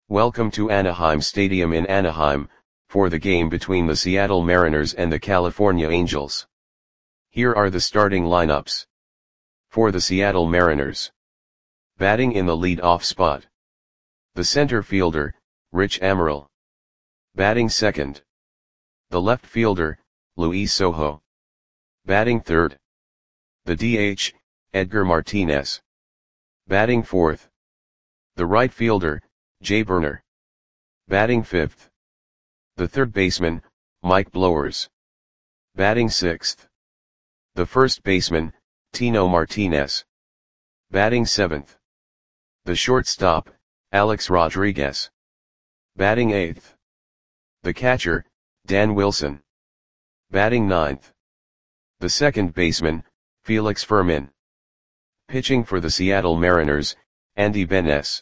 Welcome to Anaheim Stadium in Anaheim, for the game between the Seattle Mariners and the California Angels. Here are the starting lineups. For the Seattle Mariners. Batting in the lead-off spot. The center fielder, Rich Amaral. Batting second. The left fielder, Luis Sojo. Batting third. The DH, Edgar Martinez. Batting fourth. The right fielder, Jay Burner. Batting fifth. The third baseman, Mike Blowers. Batting sixth. The first baseman, Tino Martinez. Batting seventh. The shortstop, Alex Rodriguez. Batting eighth. The catcher, Dan Wilson. Batting ninth. The second baseman, Felix Fermin. Pitching for the Seattle Mariners, Andy Benes.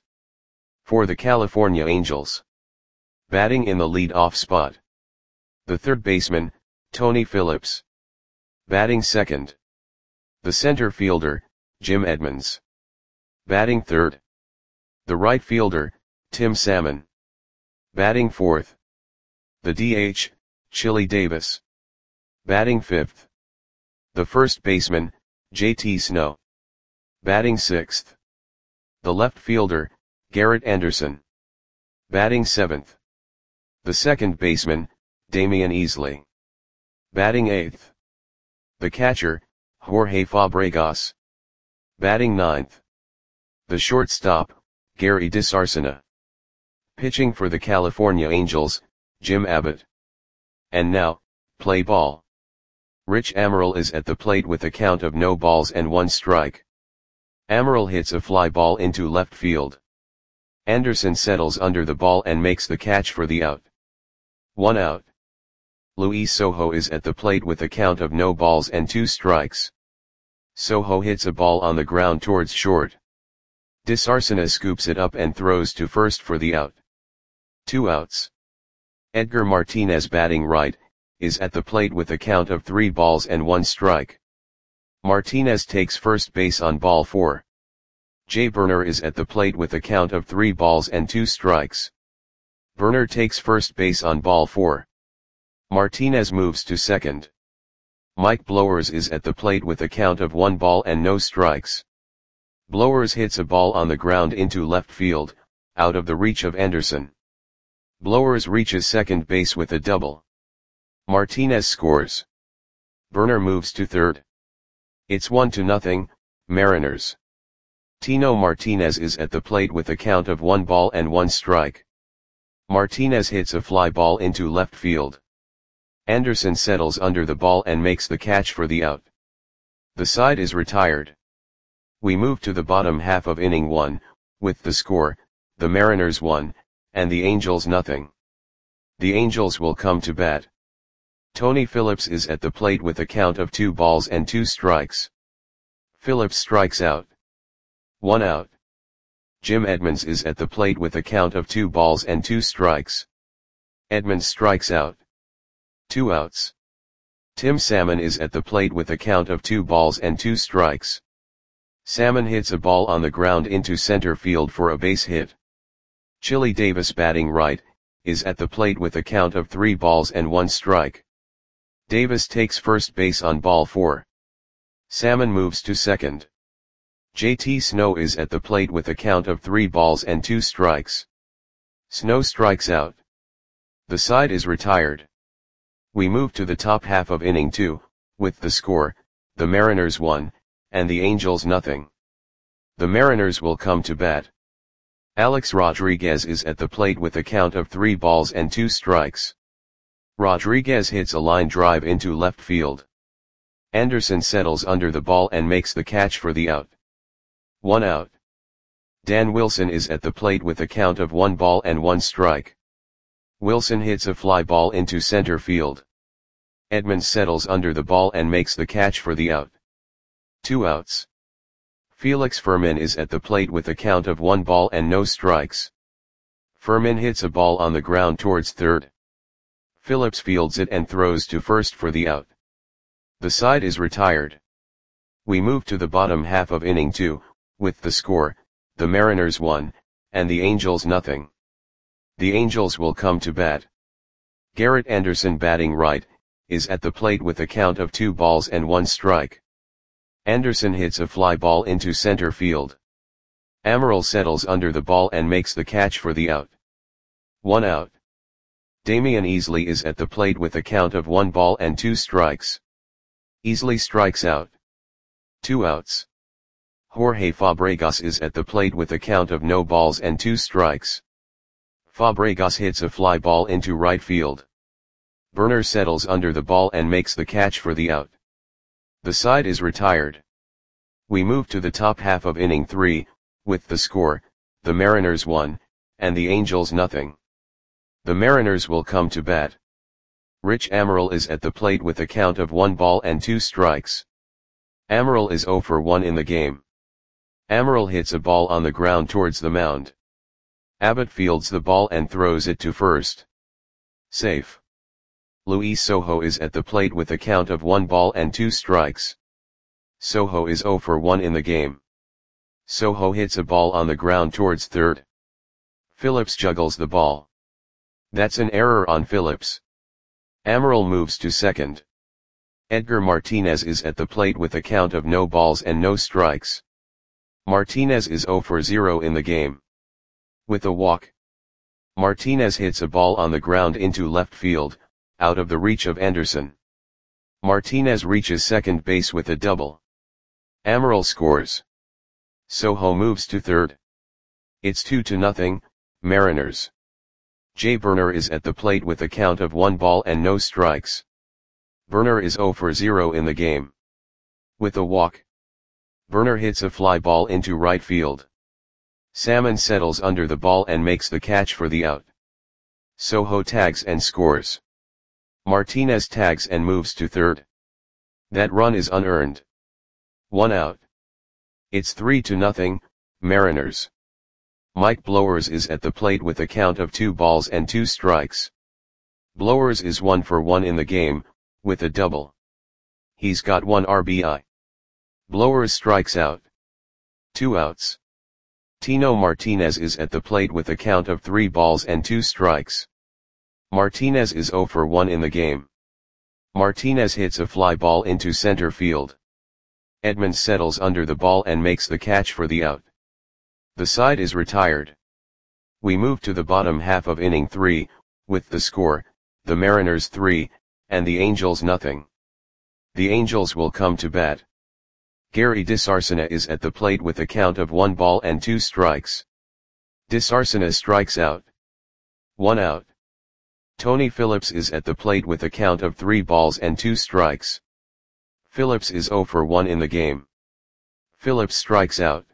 For the California Angels. Batting in the lead-off spot. The third baseman, Tony Phillips. Batting second. The center fielder, Jim Edmonds. Batting third. The right fielder, Tim Salmon. Batting fourth. The DH, Chili Davis. Batting fifth. The first baseman, JT Snow. Batting sixth. The left fielder, Garrett Anderson. Batting seventh. The second baseman, Damian Easley. Batting eighth. The catcher, Jorge Fabregas. Batting ninth. The shortstop, Gary DeSarcina. Pitching for the California Angels, Jim Abbott. And now, play ball. Rich Amaral is at the plate with a count of no balls and one strike. Amaral hits a fly ball into left field. Anderson settles under the ball and makes the catch for the out. 1 out. Luis Sojo is at the plate with a count of no balls and 2 strikes. Sojo hits a ball on the ground towards short. DeSarcina scoops it up and throws to first for the out. 2 outs. Edgar Martinez, batting right, is at the plate with a count of 3 balls and 1 strike. Martinez takes first base on ball 4. Jay Burner is at the plate with a count of 3 balls and 2 strikes. Burner takes first base on ball 4. Martinez moves to second. Mike Blowers is at the plate with a count of 1 ball and no strikes. Blowers hits a ball on the ground into left field, out of the reach of Anderson. Blowers reaches second base with a double. Martinez scores. Burner moves to third. It's 1-0, Mariners. Tino Martinez is at the plate with a count of 1 ball and 1 strike. Martinez hits a fly ball into left field. Anderson settles under the ball and makes the catch for the out. The side is retired. We move to the bottom half of inning 1, with the score, the Mariners 1, and the Angels 0. The Angels will come to bat. Tony Phillips is at the plate with a count of 2 balls and 2 strikes. Phillips strikes out. 1 out. Jim Edmonds is at the plate with a count of 2 balls and 2 strikes. Edmonds strikes out. 2 outs. Tim Salmon is at the plate with a count of 2 balls and 2 strikes. Salmon hits a ball on the ground into center field for a base hit. Chili Davis, batting right, is at the plate with a count of 3 balls and 1 strike. Davis takes first base on ball 4. Salmon moves to second. JT Snow is at the plate with a count of 3 balls and 2 strikes. Snow strikes out. The side is retired. We move to the top half of inning 2, with the score, the Mariners 1, and the Angels 0. The Mariners will come to bat. Alex Rodriguez is at the plate with a count of 3 balls and 2 strikes. Rodriguez hits a line drive into left field. Anderson settles under the ball and makes the catch for the out. 1 out. Dan Wilson is at the plate with a count of 1 ball and 1 strike. Wilson hits a fly ball into center field. Edmonds settles under the ball and makes the catch for the out. 2 outs. Felix Fermin is at the plate with a count of 1 ball and no strikes. Fermin hits a ball on the ground towards third. Phillips fields it and throws to first for the out. The side is retired. We move to the bottom half of inning 2, with the score, the Mariners 1, and the Angels 0. The Angels will come to bat. Garrett Anderson, batting right, is at the plate with a count of 2 balls and 1 strike. Anderson hits a fly ball into center field. Amaral settles under the ball and makes the catch for the out. 1 out. Damian Easley is at the plate with a count of 1 ball and 2 strikes. Easley strikes out. 2 outs. Jorge Fabregas is at the plate with a count of no balls and 2 strikes. Fabregas hits a fly ball into right field. Burner settles under the ball and makes the catch for the out. The side is retired. We move to the top half of inning 3, with the score, the Mariners 1, and the Angels nothing. The Mariners will come to bat. Rich Amaral is at the plate with a count of 1 ball and 2 strikes. Amaral is 0 for 1 in the game. Amaral hits a ball on the ground towards the mound. Abbott fields the ball and throws it to first. Safe. Luis Sojo is at the plate with a count of 1 ball and 2 strikes. Sojo is 0 for 1 in the game. Sojo hits a ball on the ground towards third. Phillips juggles the ball. That's an error on Phillips. Amaral moves to second. Edgar Martinez is at the plate with a count of no balls and no strikes. Martinez is 0 for 0 in the game. With a walk, Martinez hits a ball on the ground into left field, out of the reach of Anderson. Martinez reaches second base with a double. Amaral scores. Sojo moves to third. It's 2-0, Mariners. Jay Burner is at the plate with a count of 1 ball and no strikes. Burner is 0 for 0 in the game. With a walk, Burner hits a fly ball into right field. Salmon settles under the ball and makes the catch for the out. Sojo tags and scores. Martinez tags and moves to third. That run is unearned. 1 out. It's 3-0, Mariners. Mike Blowers is at the plate with a count of 2 balls and 2 strikes. Blowers is 1 for 1 in the game, with a double. He's got 1 RBI. Blowers strikes out. 2 outs. Tino Martinez is at the plate with a count of 3 balls and 2 strikes. Martinez is 0 for 1 in the game. Martinez hits a fly ball into center field. Edmonds settles under the ball and makes the catch for the out. The side is retired. We move to the bottom half of inning 3, with the score, the Mariners 3, and the Angels nothing. The Angels will come to bat. Gary DeSarcina is at the plate with a count of 1 ball and 2 strikes. DeSarcina strikes out. 1 out. Tony Phillips is at the plate with a count of 3 balls and 2 strikes. Phillips is 0 for 1 in the game. Phillips strikes out.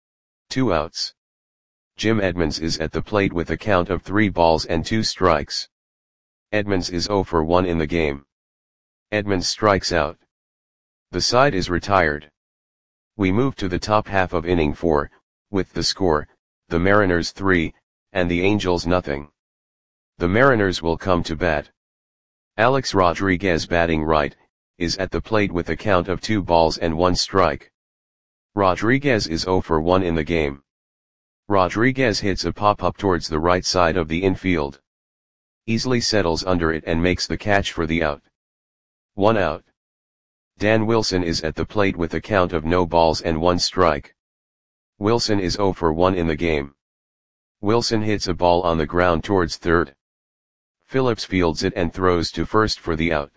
2 outs. Jim Edmonds is at the plate with a count of 3 balls and 2 strikes. Edmonds is 0 for 1 in the game. Edmonds strikes out. The side is retired. We move to the top half of inning 4, with the score, the Mariners 3, and the Angels nothing. The Mariners will come to bat. Alex Rodriguez, batting right, is at the plate with a count of 2 balls and 1 strike. Rodriguez is 0 for 1 in the game. Rodriguez hits a pop-up towards the right side of the infield. Easley settles under it and makes the catch for the out. 1 out. Dan Wilson is at the plate with a count of no balls and 1 strike. Wilson is 0 for 1 in the game. Wilson hits a ball on the ground towards third. Phillips fields it and throws to first for the out.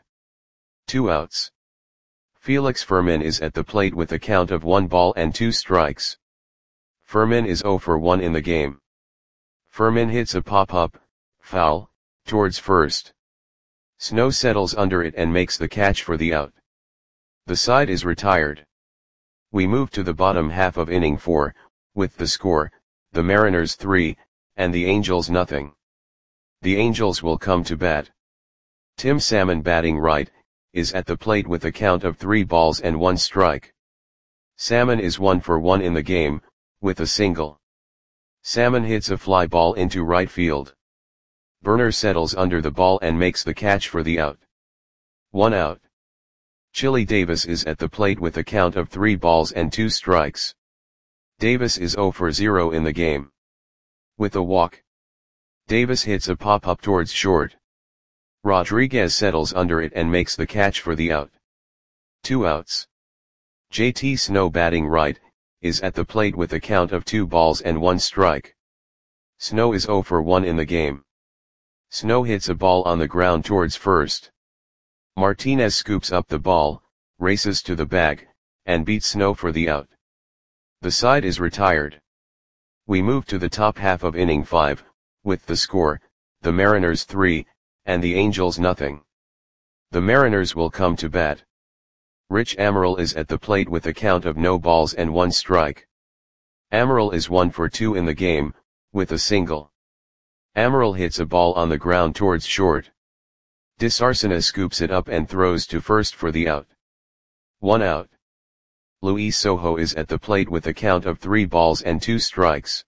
2 outs. Felix Fermin is at the plate with a count of 1 ball and 2 strikes. Fermin is 0 for 1 in the game. Fermin hits a pop-up, foul, towards first. Snow settles under it and makes the catch for the out. The side is retired. We move to the bottom half of inning 4, with the score, the Mariners 3, and the Angels nothing. The Angels will come to bat. Tim Salmon, batting right, is at the plate with a count of 3 balls and 1 strike. Salmon is 1 for 1 in the game, with a single. Salmon hits a fly ball into right field. Burner settles under the ball and makes the catch for the out. 1 out. Chili Davis is at the plate with a count of 3 balls and 2 strikes. Davis is 0 for 0 in the game. With a walk, Davis hits a pop-up towards short. Rodriguez settles under it and makes the catch for the out. 2 outs. JT Snow batting right, is at the plate with a count of 2 balls and 1 strike. Snow is 0 for 1 in the game. Snow hits a ball on the ground towards first. Martinez scoops up the ball, races to the bag, and beats Snow for the out. The side is retired. We move to the top half of inning 5, with the score, the Mariners 3, and the Angels nothing. The Mariners will come to bat. Rich Amaral is at the plate with a count of no balls and 1 strike. Amaral is 1 for 2 in the game, with a single. Amaral hits a ball on the ground towards short. Disarcina scoops it up and throws to first for the out. 1 out. Luis Sojo is at the plate with a count of 3 balls and 2 strikes.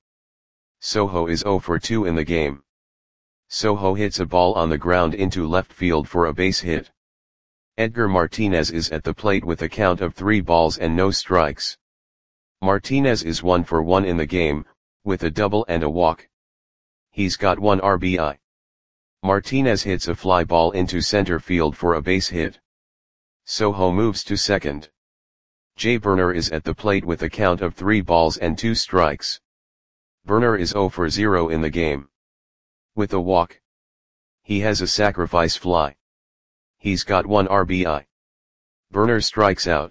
Sojo is 0 for 2 in the game. Sojo hits a ball on the ground into left field for a base hit. Edgar Martinez is at the plate with a count of 3 balls and no strikes. Martinez is 1 for 1 in the game, with a double and a walk. He's got 1 RBI. Martinez hits a fly ball into center field for a base hit. Sojo moves to second. Jay Burner is at the plate with a count of 3 balls and 2 strikes. Burner is 0 for 0 in the game. With a walk. He has a sacrifice fly. He's got 1 RBI. Burner strikes out.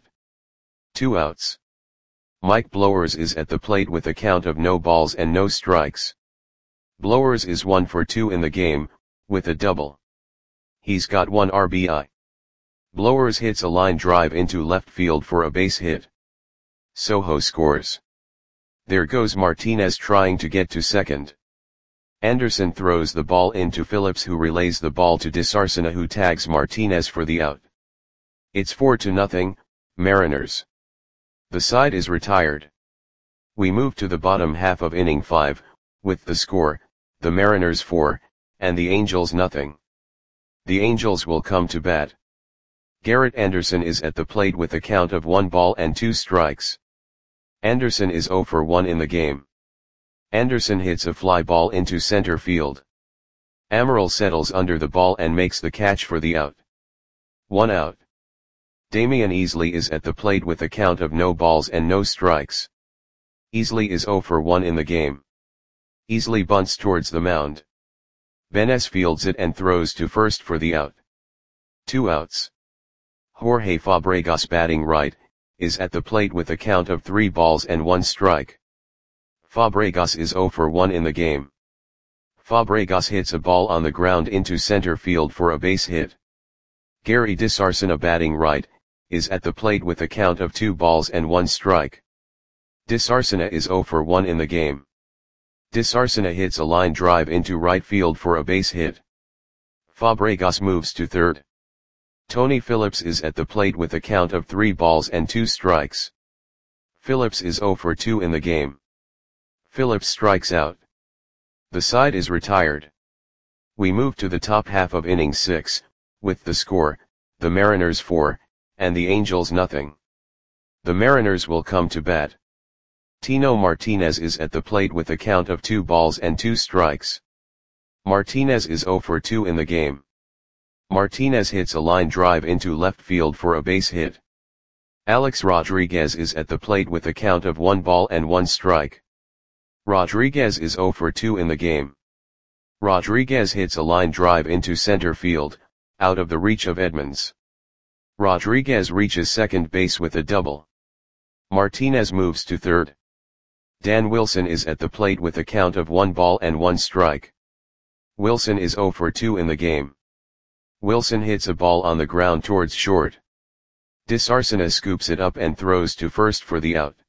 2 outs. Mike Blowers is at the plate with a count of no balls and no strikes. Blowers is 1 for 2 in the game, with a double. He's got 1 RBI. Blowers hits a line drive into left field for a base hit. Sojo scores. There goes Martinez trying to get to second. Anderson throws the ball into Phillips, who relays the ball to Disarcina, who tags Martinez for the out. It's 4-0, Mariners. The side is retired. We move to the bottom half of inning 5, with the score, the Mariners 4, and the Angels nothing. The Angels will come to bat. Garrett Anderson is at the plate with a count of 1 ball and 2 strikes. Anderson is 0 for 1 in the game. Anderson hits a fly ball into center field. Amaral settles under the ball and makes the catch for the out. 1 out. Damian Easley is at the plate with a count of no balls and no strikes. Easley is 0 for 1 in the game. Easley bunts towards the mound. Benes fields it and throws to first for the out. 2 outs. Jorge Fabregas batting right, is at the plate with a count of 3 balls and 1 strike. Fabregas is 0 for 1 in the game. Fabregas hits a ball on the ground into center field for a base hit. Gary Disarcina batting right, is at the plate with a count of 2 balls and 1 strike. Disarcina is 0 for 1 in the game. Disarcina hits a line drive into right field for a base hit. Fabregas moves to third. Tony Phillips is at the plate with a count of 3 balls and 2 strikes. Phillips is 0 for 2 in the game. Phillips strikes out. The side is retired. We move to the top half of inning 6, with the score, the Mariners 4, and the Angels nothing. The Mariners will come to bat. Tino Martinez is at the plate with a count of 2 balls and 2 strikes. Martinez is 0 for 2 in the game. Martinez hits a line drive into left field for a base hit. Alex Rodriguez is at the plate with a count of 1 ball and 1 strike. Rodriguez is 0 for 2 in the game. Rodriguez hits a line drive into center field, out of the reach of Edmonds. Rodriguez reaches second base with a double. Martinez moves to third. Dan Wilson is at the plate with a count of 1 ball and 1 strike. Wilson is 0 for 2 in the game. Wilson hits a ball on the ground towards short. Disarcina scoops it up and throws to first for the out.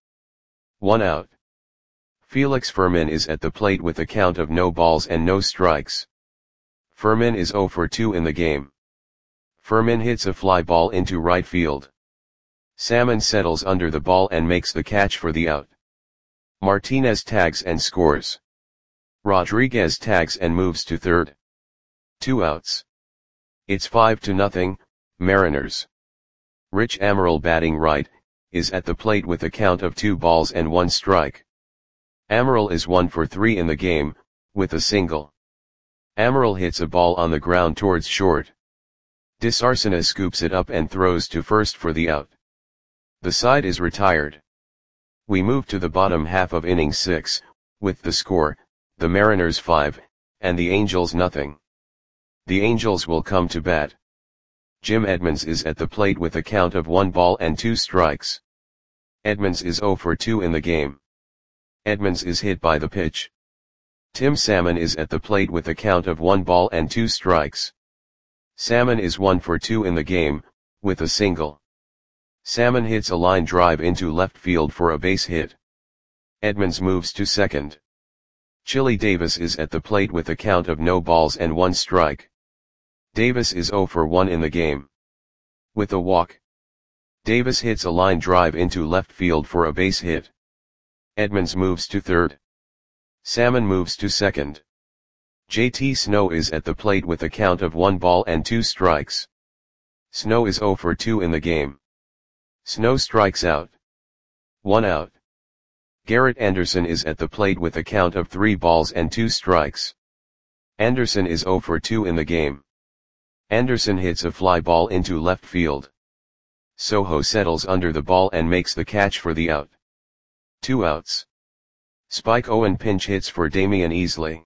1 out. Felix Fermin is at the plate with a count of no balls and no strikes. Fermin is 0 for 2 in the game. Fermin hits a fly ball into right field. Salmon settles under the ball and makes the catch for the out. Martinez tags and scores. Rodriguez tags and moves to third. 2 outs. It's 5-0, Mariners. Rich Amaral batting right, is at the plate with a count of 2 balls and 1 strike. Amaral is 1 for 3 in the game, with a single. Amaral hits a ball on the ground towards short. Disarsenis scoops it up and throws to first for the out. The side is retired. We move to the bottom half of inning 6, with the score, the Mariners 5, and the Angels nothing. The Angels will come to bat. Jim Edmonds is at the plate with a count of 1 ball and 2 strikes. Edmonds is 0 for 2 in the game. Edmonds is hit by the pitch. Tim Salmon is at the plate with a count of 1 ball and 2 strikes. Salmon is 1 for 2 in the game, with a single. Salmon hits a line drive into left field for a base hit. Edmonds moves to second. Chili Davis is at the plate with a count of no balls and 1 strike. Davis is 0 for 1 in the game. With a walk. Davis hits a line drive into left field for a base hit. Edmonds moves to third. Salmon moves to second. JT Snow is at the plate with a count of 1 ball and 2 strikes. Snow is 0 for 2 in the game. Snow strikes out. 1 out. Garrett Anderson is at the plate with a count of 3 balls and 2 strikes. Anderson is 0 for 2 in the game. Anderson hits a fly ball into left field. Soho settles under the ball and makes the catch for the out. 2 outs. Spike Owen pinch hits for Damian Easley.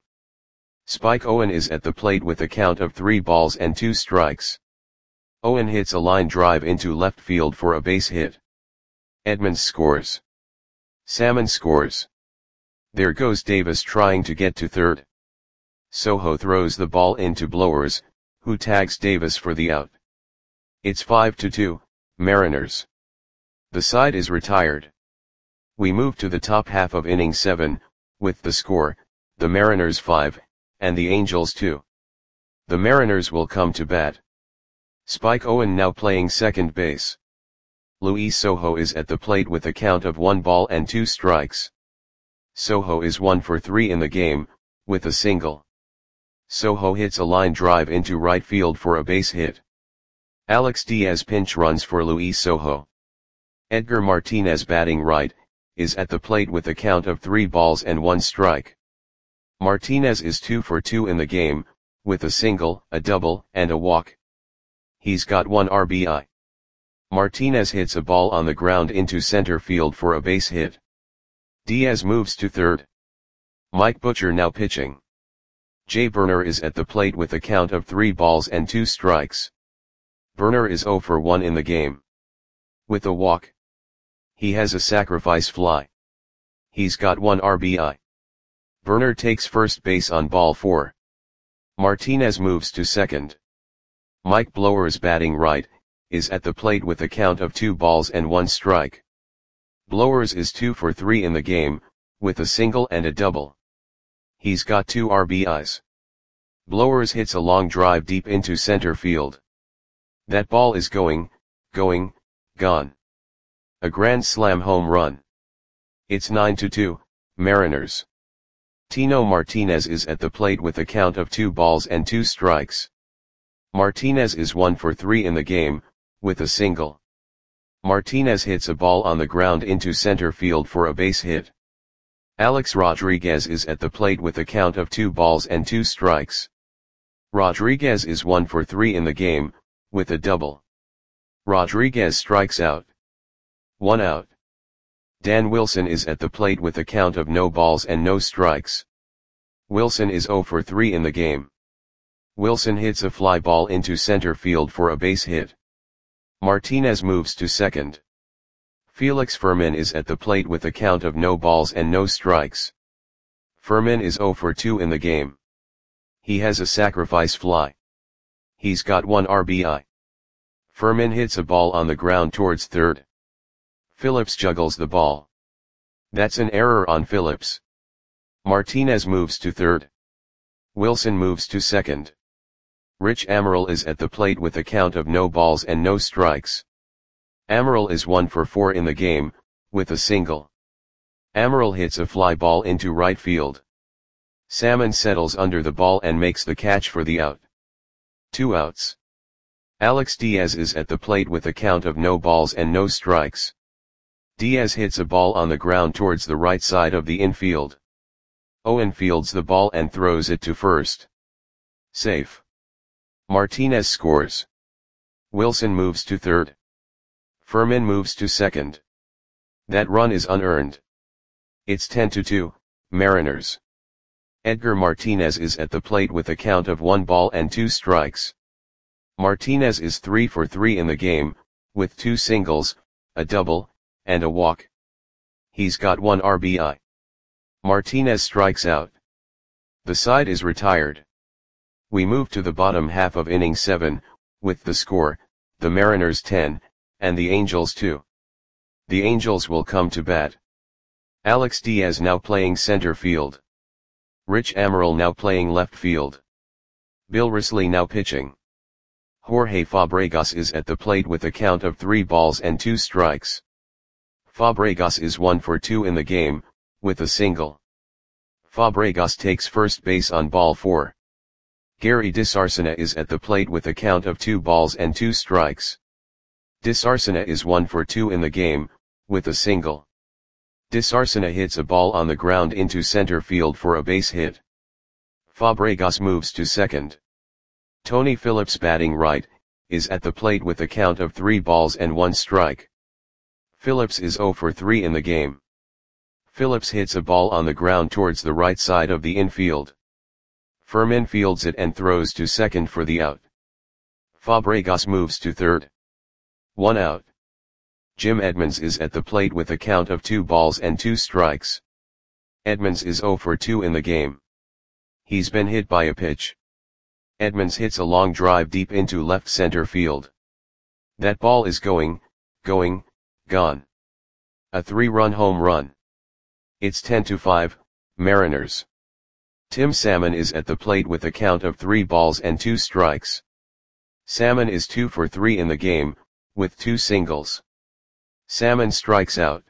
Spike Owen is at the plate with a count of 3 balls and 2 strikes. Owen hits a line drive into left field for a base hit. Edmonds scores. Salmon scores. There goes Davis trying to get to third. Soho throws the ball into Blowers, who tags Davis for the out. It's 5-2, Mariners. The side is retired. We move to the top half of inning 7, with the score, the Mariners 5, and the Angels 2. The Mariners will come to bat. Spike Owen now playing second base. Luis Soho is at the plate with a count of 1 ball and 2 strikes. Soho is 1 for 3 in the game, with a single. Soho hits a line drive into right field for a base hit. Alex Diaz pinch runs for Luis Soho. Edgar Martinez batting right, is at the plate with a count of 3 balls and 1 strike. Martinez is 2 for 2 in the game, with a single, a double, and a walk. He's got 1 RBI. Martinez hits a ball on the ground into center field for a base hit. Diaz moves to third. Mike Butcher now pitching. Jay Burner is at the plate with a count of 3 balls and 2 strikes. Burner is 0 for 1 in the game. With a walk. He has a sacrifice fly. He's got 1 RBI. Burner takes first base on ball 4. Martinez moves to second. Mike Blowers batting right, is at the plate with a count of 2 balls and 1 strike. Blowers is 2 for 3 in the game, with a single and a double. He's got 2 RBIs. Blowers hits a long drive deep into center field. That ball is going, gone. A grand slam home run. It's 9-2, Mariners. Tino Martinez is at the plate with a count of 2 balls and 2 strikes. Martinez is 1 for 3 in the game, with a single. Martinez hits a ball on the ground into center field for a base hit. Alex Rodriguez is at the plate with a count of 2 balls and 2 strikes. Rodriguez is 1 for 3 in the game, with a double. Rodriguez strikes out. 1 out. Dan Wilson is at the plate with a count of no balls and no strikes. Wilson is 0 for 3 in the game. Wilson hits a fly ball into center field for a base hit. Martinez moves to second. Felix Fermin is at the plate with a count of no balls and no strikes. Fermin is 0 for 2 in the game. He has a sacrifice fly. He's got 1 RBI. Fermin hits a ball on the ground towards third. Phillips juggles the ball. That's an error on Phillips. Martinez moves to third. Wilson moves to second. Rich Amaral is at the plate with a count of no balls and no strikes. Amaral is 1 for 4 in the game, with a single. Amaral hits a fly ball into right field. Salmon settles under the ball and makes the catch for the out. 2 outs. Alex Diaz is at the plate with a count of no balls and no strikes. Diaz hits a ball on the ground towards the right side of the infield. Owen fields the ball and throws it to first. Safe. Martinez scores. Wilson moves to third. Furman moves to second. That run is unearned. It's 10-2, Mariners. Edgar Martinez is at the plate with a count of 1 ball and 2 strikes. Martinez is 3 for 3 in the game, with 2 singles, a double, and a walk. He's got 1 RBI. Martinez strikes out. The side is retired. We move to the bottom half of inning 7, with the score, the Mariners 10, and the Angels 2. The Angels will come to bat. Alex Diaz now playing center field. Rich Amaral now playing left field. Bill Risley now pitching. Jorge Fabregas is at the plate with a count of 3 balls and 2 strikes. Fabregas is 1 for 2 in the game, with a single. Fabregas takes first base on ball 4. Gary DeSarcina is at the plate with a count of 2 balls and 2 strikes. DeSarcina is 1 for 2 in the game, with a single. DeSarcina hits a ball on the ground into center field for a base hit. Fabregas moves to second. Tony Phillips batting right, is at the plate with a count of 3 balls and 1 strike. Phillips is 0 for 3 in the game. Phillips hits a ball on the ground towards the right side of the infield. Furman fields it and throws to second for the out. Fabregas moves to third. 1 out. Jim Edmonds is at the plate with a count of 2 balls and 2 strikes. Edmonds is 0 for 2 in the game. He's been hit by a pitch. Edmonds hits a long drive deep into left center field. That ball is gone. A 3-run home run. It's 10-5, Mariners. Tim Salmon is at the plate with a count of 3 balls and 2 strikes. Salmon is 2 for 3 in the game, with 2 singles. Salmon strikes out.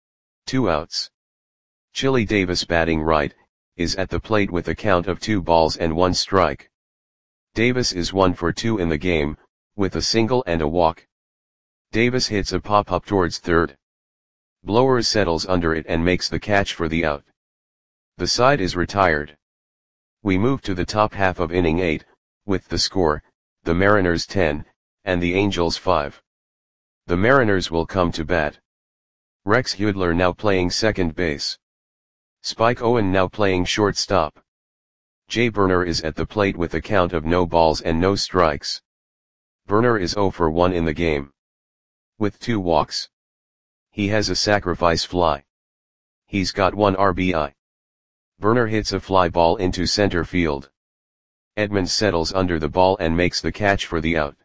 2 outs. Chili Davis batting right, is at the plate with a count of 2 balls and 1 strike. Davis is 1 for 2 in the game, with a single and a walk. Davis hits a pop-up towards third. Blowers settles under it and makes the catch for the out. The side is retired. We move to the top half of inning 8, with the score, the Mariners 10, and the Angels 5. The Mariners will come to bat. Rex Hudler now playing second base. Spike Owen now playing shortstop. Jay Burner is at the plate with a count of no balls and no strikes. Burner is 0 for 1 in the game. With 2 walks. He has a sacrifice fly. He's got 1 RBI. Burner hits a fly ball into center field. Edmonds settles under the ball and makes the catch for the out.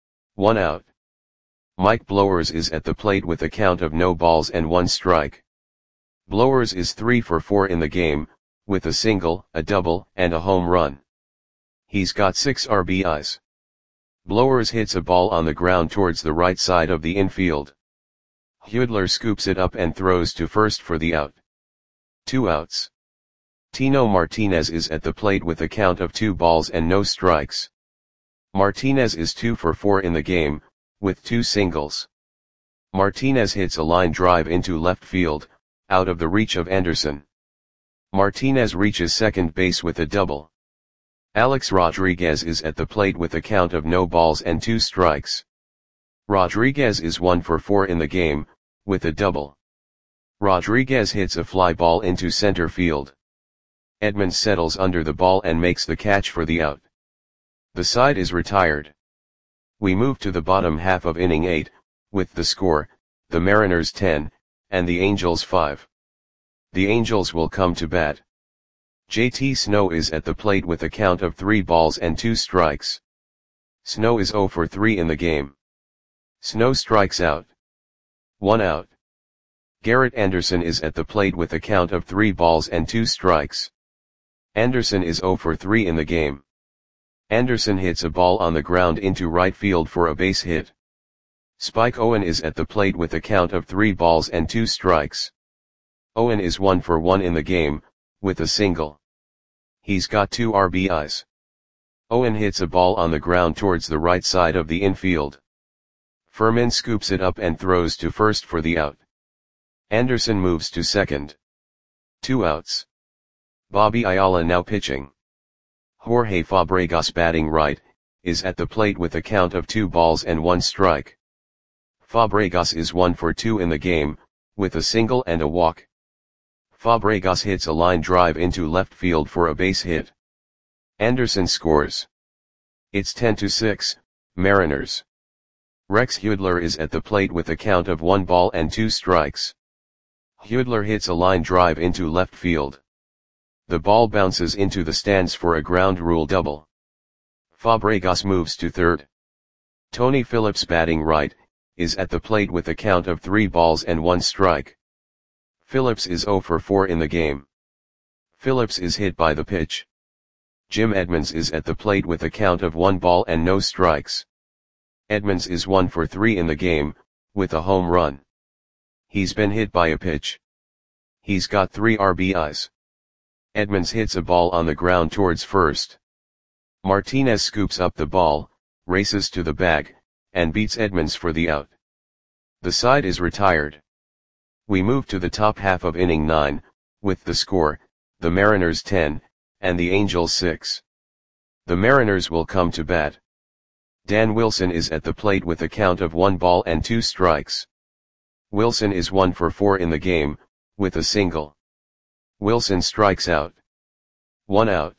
1 out. Mike Blowers is at the plate with a count of no balls and 1 strike. Blowers is 3 for 4 in the game, with a single, a double, and a home run. He's got 6 RBIs. Blowers hits a ball on the ground towards the right side of the infield. Hudler scoops it up and throws to first for the out. 2 outs. Tino Martinez is at the plate with a count of 2 balls and no strikes. Martinez is 2 for 4 in the game, with 2 singles. Martinez hits a line drive into left field, out of the reach of Anderson. Martinez reaches second base with a double. Alex Rodriguez is at the plate with a count of no balls and 2 strikes. Rodriguez is 1 for 4 in the game, with a double. Rodriguez hits a fly ball into center field. Edmonds settles under the ball and makes the catch for the out. The side is retired. We move to the bottom half of inning 8, with the score, the Mariners 10, and the Angels 5. The Angels will come to bat. JT Snow is at the plate with a count of 3 balls and 2 strikes. Snow is 0 for 3 in the game. Snow strikes out. 1 out. Garrett Anderson is at the plate with a count of 3 balls and 2 strikes. Anderson is 0 for 3 in the game. Anderson hits a ball on the ground into right field for a base hit. Spike Owen is at the plate with a count of 3 balls and 2 strikes. Owen is 1 for 1 in the game, with a single. He's got 2 RBIs. Owen hits a ball on the ground towards the right side of the infield. Furman scoops it up and throws to first for the out. Anderson moves to second. 2 outs. Bobby Ayala now pitching. Jorge Fabregas batting right, is at the plate with a count of 2 balls and 1 strike. Fabregas is 1 for 2 in the game, with a single and a walk. Fabregas hits a line drive into left field for a base hit. Anderson scores. It's 10-6, Mariners. Rex Hudler is at the plate with a count of 1 ball and 2 strikes. Hudler hits a line drive into left field. The ball bounces into the stands for a ground rule double. Fabregas moves to third. Tony Phillips batting right, is at the plate with a count of 3 balls and 1 strike. Phillips is 0 for 4 in the game. Phillips is hit by the pitch. Jim Edmonds is at the plate with a count of 1 ball and no strikes. Edmonds is 1 for 3 in the game, with a home run. He's been hit by a pitch. He's got 3 RBIs. Edmonds hits a ball on the ground towards first. Martinez scoops up the ball, races to the bag, and beats Edmonds for the out. The side is retired. We move to the top half of inning 9, with the score, the Mariners 10, and the Angels 6. The Mariners will come to bat. Dan Wilson is at the plate with a count of 1 ball and 2 strikes. Wilson is 1 for 4 in the game, with a single. Wilson strikes out. 1 out.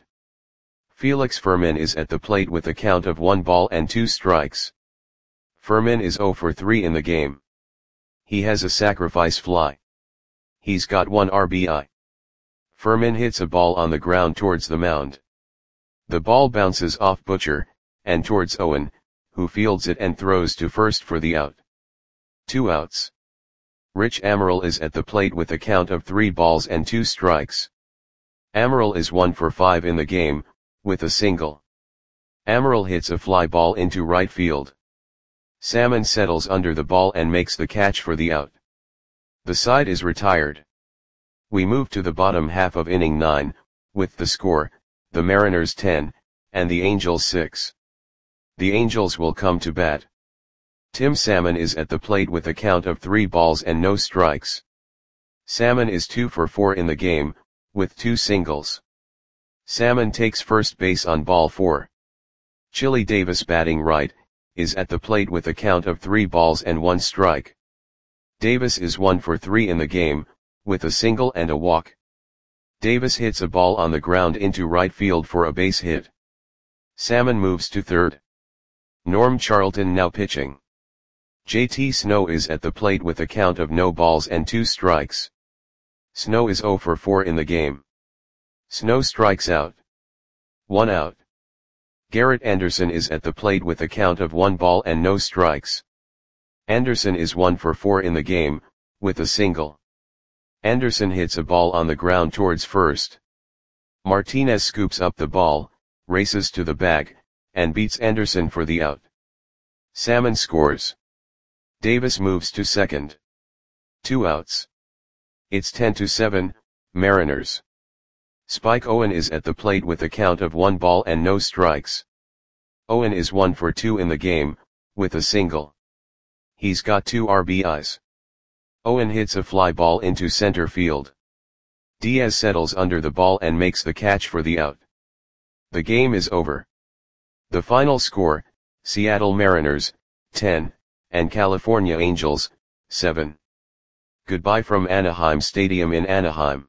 Felix Fermin is at the plate with a count of 1 ball and 2 strikes. Fermin is 0 for 3 in the game. He has a sacrifice fly. He's got 1 RBI. Fermin hits a ball on the ground towards the mound. The ball bounces off Butcher, and towards Owen, who fields it and throws to first for the out. 2 outs. Rich Amaral is at the plate with a count of 3 balls and 2 strikes. Amaral is 1 for 5 in the game, with a single. Amaral hits a fly ball into right field. Salmon settles under the ball and makes the catch for the out. The side is retired. We move to the bottom half of inning 9, with the score, the Mariners 10, and the Angels 6. The Angels will come to bat. Tim Salmon is at the plate with a count of 3 balls and no strikes. Salmon is 2 for 4 in the game, with 2 singles. Salmon takes first base on ball 4. Chili Davis batting right, is at the plate with a count of 3 balls and 1 strike. Davis is 1 for 3 in the game, with a single and a walk. Davis hits a ball on the ground into right field for a base hit. Salmon moves to third. Norm Charlton now pitching. JT Snow is at the plate with a count of no balls and 2 strikes. Snow is 0 for 4 in the game. Snow strikes out. 1 out. Garrett Anderson is at the plate with a count of 1 ball and no strikes. Anderson is 1 for 4 in the game, with a single. Anderson hits a ball on the ground towards first. Martinez scoops up the ball, races to the bag, and beats Anderson for the out. Salmon scores. Davis moves to second. 2 outs. It's 10-7, Mariners. Spike Owen is at the plate with a count of 1 ball and no strikes. Owen is 1 for 2 in the game, with a single. He's got 2 RBIs. Owen hits a fly ball into center field. Diaz settles under the ball and makes the catch for the out. The game is over. The final score, Seattle Mariners, 10, and California Angels, 7. Goodbye from Anaheim Stadium in Anaheim.